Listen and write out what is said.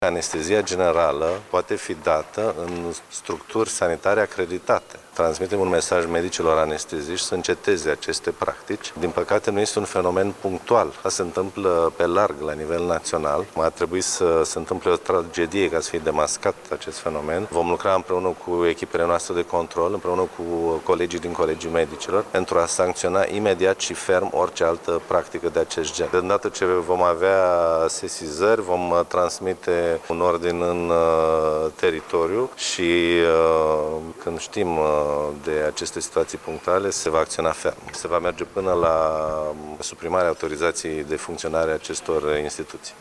Anestezia generală poate fi dată în structuri sanitare acreditate. Transmitem un mesaj medicilor anesteziști să înceteze aceste practici. Din păcate, nu este un fenomen punctual. Asta se întâmplă pe larg, la nivel național. Va trebui să se întâmple o tragedie ca să fie demascat acest fenomen. Vom lucra împreună cu echipele noastre de control, împreună cu colegii din Colegiul Medicilor, pentru a sancționa imediat și ferm orice altă practică de acest gen. De îndată ce vom avea sesizări, vom transmite un ordin în teritoriu și când știm de aceste situații punctuale, se va acționa ferm. Se va merge până la suprimarea autorizației de funcționare a acestor instituții.